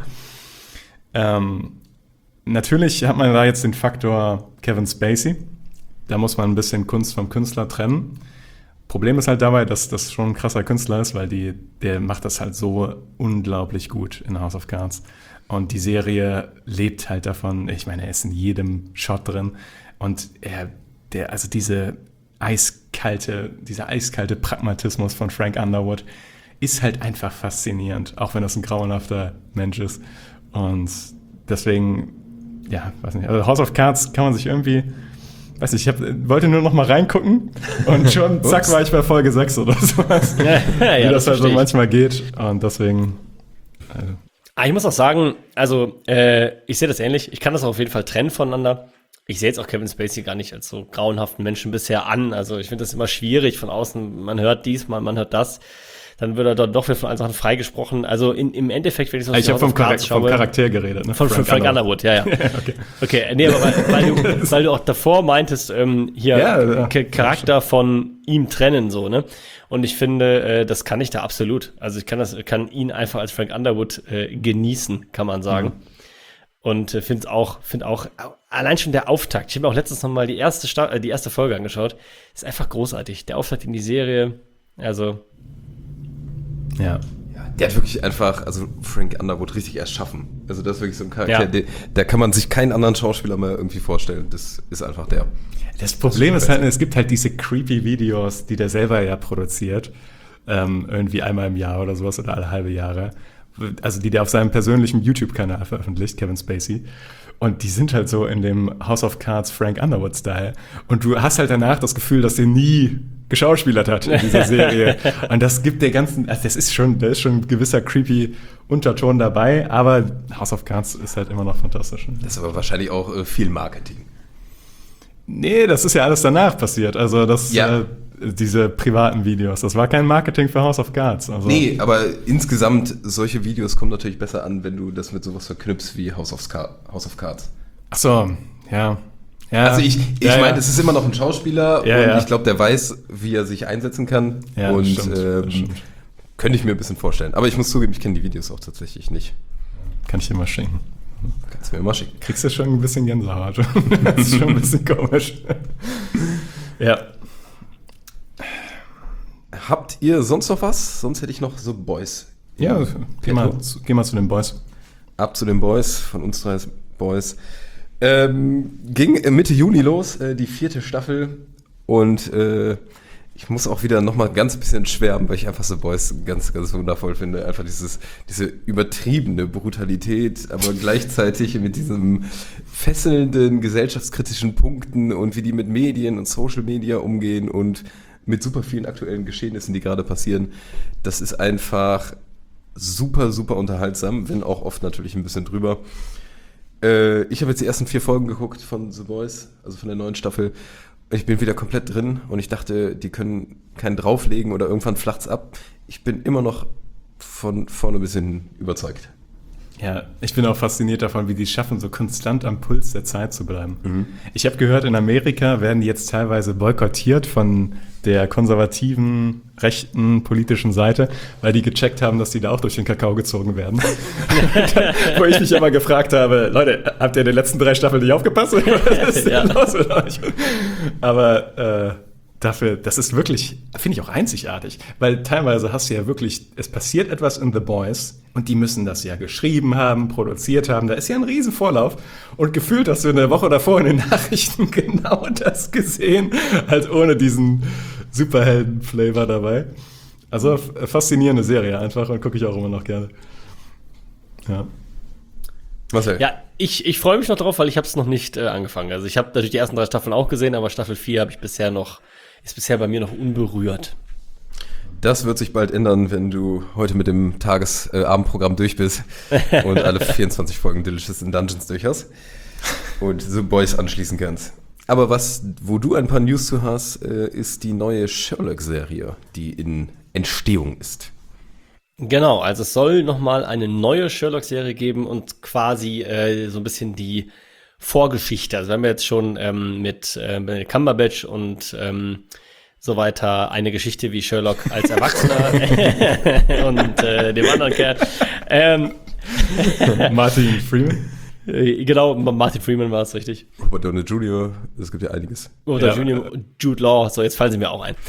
Natürlich hat man da jetzt den Faktor Kevin Spacey. Da muss man ein bisschen Kunst vom Künstler trennen. Problem ist halt dabei, dass das schon ein krasser Künstler ist, weil der macht das halt so unglaublich gut in House of Cards. Und die Serie lebt halt davon. Ich meine, er ist in jedem Shot drin. Und dieser eiskalte Pragmatismus von Frank Underwood ist halt einfach faszinierend, auch wenn das ein grauenhafter Mensch ist. Und deswegen, ja, weiß nicht, also House of Cards kann man sich irgendwie, weiß nicht, wollte nur noch mal reingucken und schon zack war ich bei Folge 6 oder sowas. Wie das halt so manchmal geht und deswegen. Ich muss auch sagen, also ich sehe das ähnlich, ich kann das auf jeden Fall trennen voneinander. Ich sehe jetzt auch Kevin Spacey gar nicht als so grauenhaften Menschen bisher an, also ich finde das immer schwierig von außen, man hört dies, man hört das. Dann wird er dann doch wieder von allen Sachen freigesprochen. Also im Endeffekt, wenn ich so ich habe vom Charakter geredet. Ne? Von Frank Underwood, ja. Okay, nee, aber weil du auch davor meintest, Charakter von ihm trennen, so, ne? Und ich finde, das kann ich da absolut. Also ich kann ihn einfach als Frank Underwood genießen, kann man sagen. Und finde auch allein schon der Auftakt. Ich habe mir auch letztens noch mal die erste Folge angeschaut. Ist einfach großartig. Der Auftakt in die Serie, also Ja. Der hat wirklich einfach, also Frank Underwood richtig erschaffen. Also das ist wirklich so ein Charakter, Ja. der kann man sich keinen anderen Schauspieler mehr irgendwie vorstellen. Das ist einfach der. Das Problem ist halt, es gibt halt diese creepy Videos, die der selber ja produziert, irgendwie einmal im Jahr oder sowas oder alle halbe Jahre, also die der auf seinem persönlichen YouTube-Kanal veröffentlicht, Kevin Spacey. Und die sind halt so in dem House of Cards Frank Underwood-Style. Und du hast halt danach das Gefühl, dass der nie geschauspielert hat in dieser Serie. Und das gibt der ganzen, also da ist schon ein gewisser creepy Unterton dabei, aber House of Cards ist halt immer noch fantastisch. Das ist aber wahrscheinlich auch viel Marketing. Nee, das ist ja alles danach passiert. Also diese privaten Videos, das war kein Marketing für House of Cards. Also. Nee, aber insgesamt, solche Videos kommen natürlich besser an, wenn du das mit sowas verknüpfst wie House of Cards. Ach so, ja. Also ich meine, es ist immer noch ein Schauspieler und ich glaube, der weiß, wie er sich einsetzen kann. Ja, und das stimmt. könnte ich mir ein bisschen vorstellen. Aber ich muss zugeben, ich kenne die Videos auch tatsächlich nicht. Kann ich dir mal schenken. Kannst du mir mal schicken. Kriegst du schon ein bisschen Gänsehaut. Das ist schon ein bisschen komisch. Ja. Habt ihr sonst noch was? Sonst hätte ich noch so Boys. Ja, geh mal zu den Boys. Ab zu den Boys, von uns 3 Boys. Ging Mitte Juni los, die 4. Staffel. Und ich muss auch wieder noch mal ganz bisschen schwärmen, weil ich einfach so Boys ganz, ganz wundervoll finde. Einfach diese übertriebene Brutalität, aber gleichzeitig mit diesem fesselnden gesellschaftskritischen Punkten und wie die mit Medien und Social Media umgehen und mit super vielen aktuellen Geschehnissen, die gerade passieren. Das ist einfach super, super unterhaltsam, wenn auch oft natürlich ein bisschen drüber. Ich habe jetzt die ersten 4 Folgen geguckt von The Boys, also von der neuen Staffel. Ich bin wieder komplett drin und ich dachte, die können keinen drauflegen oder irgendwann flacht's ab. Ich bin immer noch von vorne bis hin überzeugt. Ja, ich bin auch fasziniert davon, wie die es schaffen, so konstant am Puls der Zeit zu bleiben. Mhm. Ich habe gehört, in Amerika werden die jetzt teilweise boykottiert von der konservativen, rechten, politischen Seite, weil die gecheckt haben, dass die da auch durch den Kakao gezogen werden. Wo ich mich immer gefragt habe, Leute, habt ihr in den letzten 3 Staffeln nicht aufgepasst? Was ist denn los mit euch? Aber dafür, das ist wirklich, finde ich auch einzigartig, weil teilweise hast du ja wirklich, es passiert etwas in The Boys und die müssen das ja geschrieben haben, produziert haben, da ist ja ein riesen Vorlauf und gefühlt hast du eine Woche davor in den Nachrichten genau das gesehen, halt ohne diesen Superhelden-Flavor dabei. Also faszinierende Serie einfach und gucke ich auch immer noch gerne. Ja. Marcel? Ja, ich freue mich noch drauf, weil ich habe es noch nicht angefangen. Also ich habe natürlich die ersten 3 Staffeln auch gesehen, aber Staffel 4 ist bisher bei mir noch unberührt. Das wird sich bald ändern, wenn du heute mit dem Abendprogramm durch bist und alle 24 Folgen Delicious in Dungeons durch hast und The Boys anschließen kannst. Aber wo du ein paar News zu hast, ist die neue Sherlock-Serie, die in Entstehung ist. Genau, also es soll nochmal eine neue Sherlock-Serie geben und quasi so ein bisschen die Vorgeschichte. Also wir haben jetzt schon mit Benedict Cumberbatch und so weiter eine Geschichte wie Sherlock als Erwachsener und dem anderen Kerl. Martin Freeman? Genau, Martin Freeman war es, richtig. Robert Downey Jr., es gibt ja einiges. Oder ja. Jude Law, so jetzt fallen sie mir auch ein.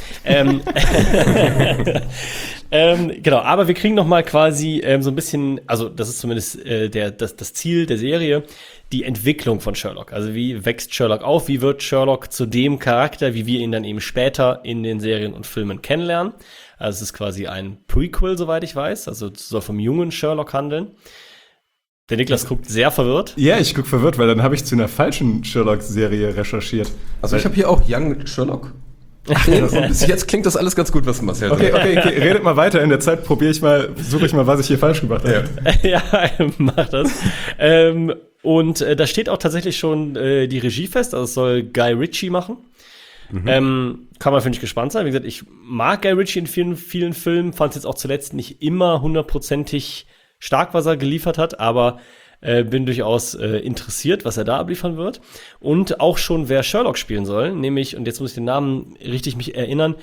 Genau, aber wir kriegen noch mal quasi so ein bisschen, also das ist zumindest das Ziel der Serie, die Entwicklung von Sherlock. Also wie wächst Sherlock auf, wie wird Sherlock zu dem Charakter, wie wir ihn dann eben später in den Serien und Filmen kennenlernen. Also es ist quasi ein Prequel, soweit ich weiß, also es soll vom jungen Sherlock handeln. Der Niklas guckt sehr verwirrt. Ja, ich gucke verwirrt, weil dann habe ich zu einer falschen Sherlock-Serie recherchiert. Also ich habe hier auch Young Sherlock. Bis jetzt klingt das alles ganz gut, was Marcel sagt. Okay, redet mal weiter. In der Zeit suche ich mal, was ich hier falsch gemacht habe. Ja, mach das. Und da steht auch tatsächlich schon die Regie fest. Also es soll Guy Ritchie machen. Mhm. Kann man, finde ich, gespannt sein. Wie gesagt, ich mag Guy Ritchie in vielen, vielen Filmen. Fand es jetzt auch zuletzt nicht immer 100%ig stark, was er geliefert hat, aber bin durchaus interessiert, was er da abliefern wird. Und auch schon, wer Sherlock spielen soll, nämlich, und jetzt muss ich den Namen richtig mich erinnern,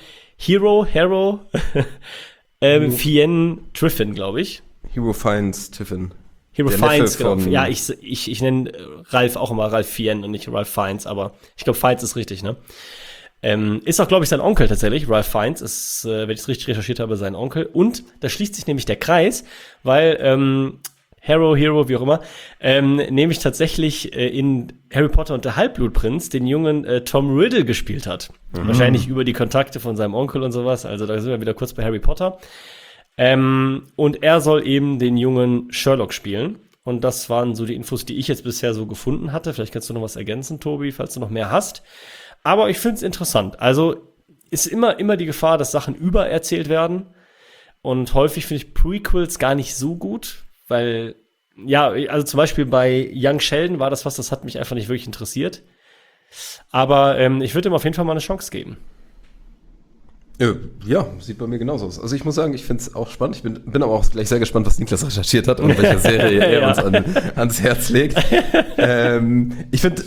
Hero Fien Triffin, glaube ich. Hero Fiennes Tiffin. Hero Der Fiennes, Neffe genau. von- Ja, ich nenne Ralph auch immer Ralph Fiennes und nicht Ralph Fiennes, aber ich glaube, Fiennes ist richtig, ne? Ist auch, glaube ich, sein Onkel tatsächlich. Ralph Fiennes ist, wenn ich es richtig recherchiert habe, sein Onkel. Und da schließt sich nämlich der Kreis, weil Hero, wie auch immer, nämlich tatsächlich in Harry Potter und der Halbblutprinz den jungen Tom Riddle gespielt hat. Wahrscheinlich über die Kontakte von seinem Onkel und sowas. Also da sind wir wieder kurz bei Harry Potter. Und er soll eben den jungen Sherlock spielen. Und das waren so die Infos, die ich jetzt bisher so gefunden hatte. Vielleicht kannst du noch was ergänzen, Tobi, falls du noch mehr hast. Aber ich finde es interessant. Also ist immer die Gefahr, dass Sachen übererzählt werden. Und häufig finde ich Prequels gar nicht so gut, weil, ja, also zum Beispiel bei Young Sheldon war das was, das hat mich einfach nicht wirklich interessiert. Aber ich würde ihm auf jeden Fall mal eine Chance geben. Ja, sieht bei mir genauso aus. Also ich muss sagen, ich finde es auch spannend. Ich bin aber auch gleich sehr gespannt, was Niklas recherchiert hat und welche Serie er uns ans Herz legt. Ich finde,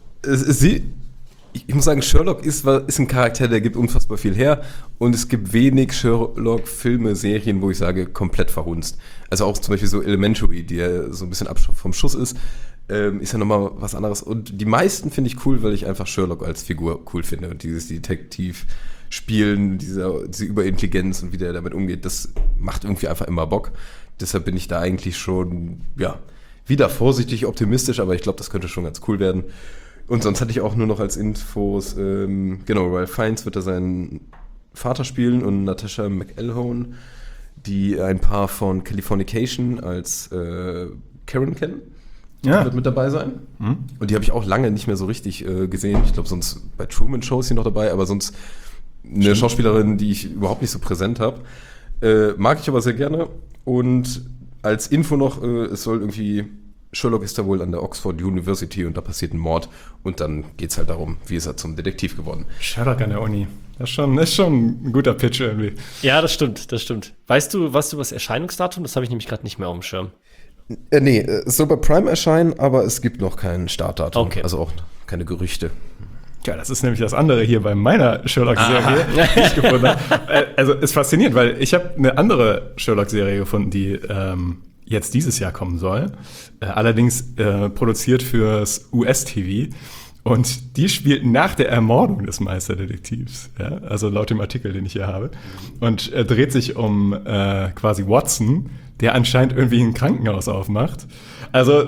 ich muss sagen, Sherlock ist ein Charakter, der gibt unfassbar viel her. Und es gibt wenig Sherlock-Filme, Serien, wo ich sage, komplett verhunzt. Also auch zum Beispiel so Elementary, die ja so ein bisschen vom Schuss ist ja nochmal was anderes. Und die meisten finde ich cool, weil ich einfach Sherlock als Figur cool finde. Und dieses Detektiv-Spielen, diese Überintelligenz und wie der damit umgeht, das macht irgendwie einfach immer Bock. Deshalb bin ich da eigentlich schon, ja, wieder vorsichtig optimistisch, aber ich glaube, das könnte schon ganz cool werden. Und sonst hatte ich auch nur noch als Infos, genau, Ralph Fiennes wird da seinen Vater spielen und Natasha McElhone, die ein Paar von Californication als Karen kennen. Ja. Wird mit dabei sein. Und die habe ich auch lange nicht mehr so richtig gesehen. Ich glaube, sonst bei Truman Show ist sie noch dabei, aber sonst eine Schauspielerin, die ich überhaupt nicht so präsent habe. Mag ich aber sehr gerne. Und als Info noch, es soll irgendwie, Sherlock ist da wohl an der Oxford University und da passiert ein Mord. Und dann geht es halt darum, wie ist er zum Detektiv geworden. Sherlock an der Uni. Das ist schon ein guter Pitch irgendwie. Ja, das stimmt. Weißt du was über das Erscheinungsdatum? Das habe ich nämlich gerade nicht mehr auf dem Schirm. Nee, es soll bei Prime erscheinen, aber es gibt noch kein Startdatum. Okay. Also auch keine Gerüchte. Ja, das ist nämlich das andere hier bei meiner Sherlock-Serie, die ich gefunden habe. Also ist faszinierend, weil ich habe eine andere Sherlock-Serie gefunden, die jetzt dieses Jahr kommen soll. Allerdings produziert fürs US-TV. Und die spielt nach der Ermordung des Meisterdetektivs. Ja? Also laut dem Artikel, den ich hier habe. Und dreht sich um quasi Watson, der anscheinend irgendwie ein Krankenhaus aufmacht. Also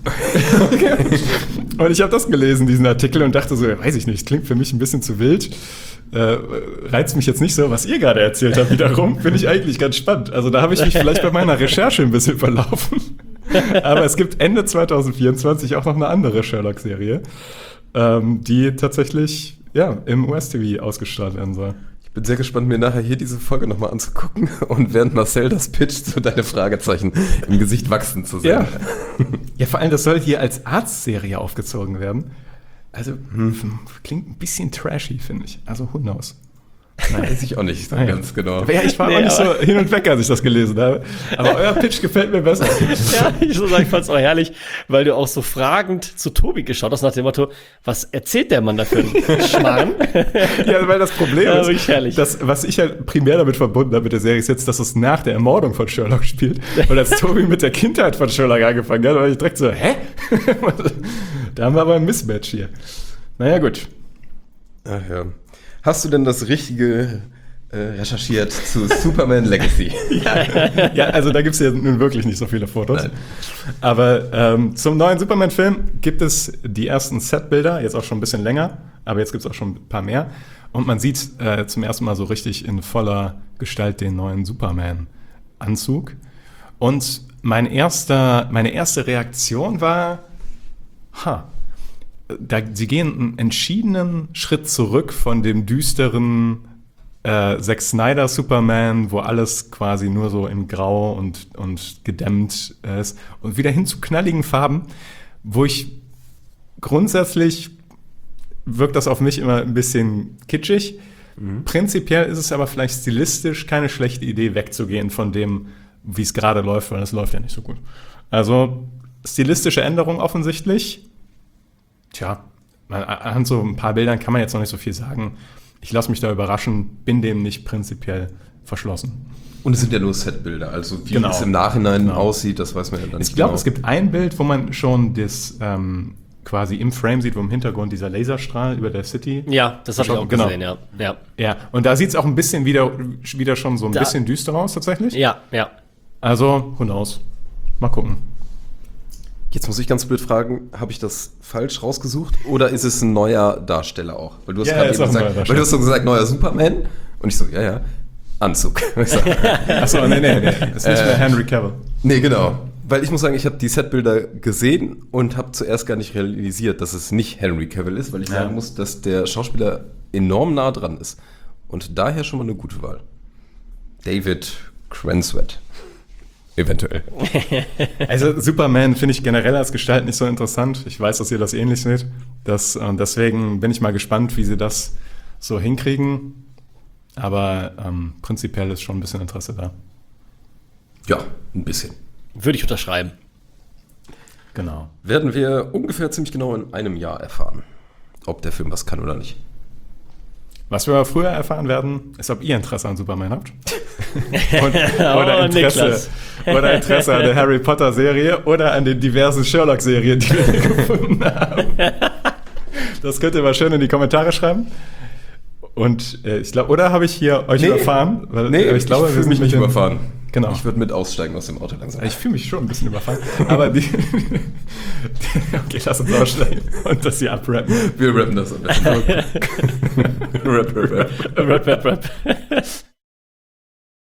und ich habe das gelesen, diesen Artikel, und dachte so, weiß ich nicht, klingt für mich ein bisschen zu wild. Reizt mich jetzt nicht so, was ihr gerade erzählt habt wiederum. Finde ich eigentlich ganz spannend. Also da habe ich mich vielleicht bei meiner Recherche ein bisschen verlaufen. Aber es gibt Ende 2024 auch noch eine andere Sherlock-Serie, die tatsächlich im US-TV ausgestrahlt werden soll. Ich bin sehr gespannt, mir nachher hier diese Folge nochmal anzugucken und während Marcel das pitcht, so deine Fragezeichen im Gesicht wachsen zu sehen. Ja, vor allem, das soll hier als Arztserie aufgezogen werden. Also, klingt ein bisschen trashy, finde ich. Also, who knows? Weiß ich auch nicht so ganz genau. Aber ja, ich war auch nicht so hin und weg, als ich das gelesen habe. Aber euer Pitch gefällt mir besser. Ja, ich muss sagen, ich fand's auch herrlich, weil du auch so fragend zu Tobi geschaut hast nach dem Motto, was erzählt der Mann da für einen Schmarrn? Ja, weil das Problem Ja, wirklich ist, herrlich. was ich halt primär damit verbunden habe mit der Serie, ist jetzt, dass es nach der Ermordung von Sherlock spielt. Weil als Tobi mit der Kindheit von Sherlock angefangen hat, war ich direkt so, hä? Da haben wir aber ein Mismatch hier. Naja, gut. Ach ja. Hast du denn das Richtige recherchiert zu Superman Legacy? Ja, also da gibt es ja nun wirklich nicht so viele Fotos. Nein. Aber zum neuen Superman-Film gibt es die ersten Setbilder, jetzt auch schon ein bisschen länger, aber jetzt gibt es auch schon ein paar mehr. Und man sieht zum ersten Mal so richtig in voller Gestalt den neuen Superman-Anzug. Und meine erste Reaktion war, sie gehen einen entschiedenen Schritt zurück von dem düsteren Zack Snyder Superman, wo alles quasi nur so in Grau und gedämmt ist, und wieder hin zu knalligen Farben, wo ich grundsätzlich wirkt das auf mich immer ein bisschen kitschig. Prinzipiell ist es aber vielleicht stilistisch keine schlechte Idee, wegzugehen von dem, wie es gerade läuft, weil es läuft ja nicht so gut. Also stilistische Änderung offensichtlich. Tja, anhand so ein paar Bildern kann man jetzt noch nicht so viel sagen. Ich lasse mich da überraschen, bin dem nicht prinzipiell verschlossen. Und es sind ja nur Setbilder, also wie Genau. es im Nachhinein Genau. aussieht, das weiß man ja dann Ich glaube, es gibt ein Bild, wo man schon das quasi im Frame sieht, wo im Hintergrund dieser Laserstrahl über der City. Ja, das habe ich auch Genau. gesehen, ja. Ja, Ja, und da sieht es auch ein bisschen wieder schon so ein bisschen düster aus tatsächlich. ja, ja. Also, who knows? Mal gucken. Jetzt muss ich ganz blöd fragen, habe ich das falsch rausgesucht oder ist es ein neuer Darsteller auch? Weil du hast Ja, gerade ist eben auch ein neuer gesagt, Darsteller. weil du hast so gesagt, neuer Superman. Und ich so, ja, Anzug. Ich sag, Achso, nee. Ist nicht mehr Henry Cavill. nee, genau. Weil ich muss sagen, ich habe die Setbilder gesehen und habe zuerst gar nicht realisiert, dass es nicht Henry Cavill ist, weil ich sagen muss, dass der Schauspieler enorm nah dran ist. Und daher schon mal eine gute Wahl. David Cranswett. Eventuell. Also Superman finde ich generell als Gestalt nicht so interessant. Ich weiß, dass ihr das ähnlich seht. Deswegen bin ich mal gespannt, wie sie das so hinkriegen. Aber prinzipiell ist schon ein bisschen Interesse da. Ja, ein bisschen. Würde ich unterschreiben. Genau. Werden wir ungefähr ziemlich genau in einem Jahr erfahren, ob der Film was kann oder nicht. Was wir aber früher erfahren werden, ist, ob ihr Interesse an Superman habt. oder Interesse an der Harry Potter Serie oder an den diversen Sherlock-Serien, die wir gefunden haben. Das könnt ihr mal schön in die Kommentare schreiben. Und ich glaube, oder habe ich hier euch überfahren? Weil, ich glaube, wir fühle sind mich mit nicht dem- überfahren. Genau. Ich würde mit aussteigen aus dem Auto langsam. Ich fühle mich schon ein bisschen überfahren. Aber okay, lass uns aussteigen und das hier abrappen. Wir rappen das am besten. Rap. Rap, rap, rap.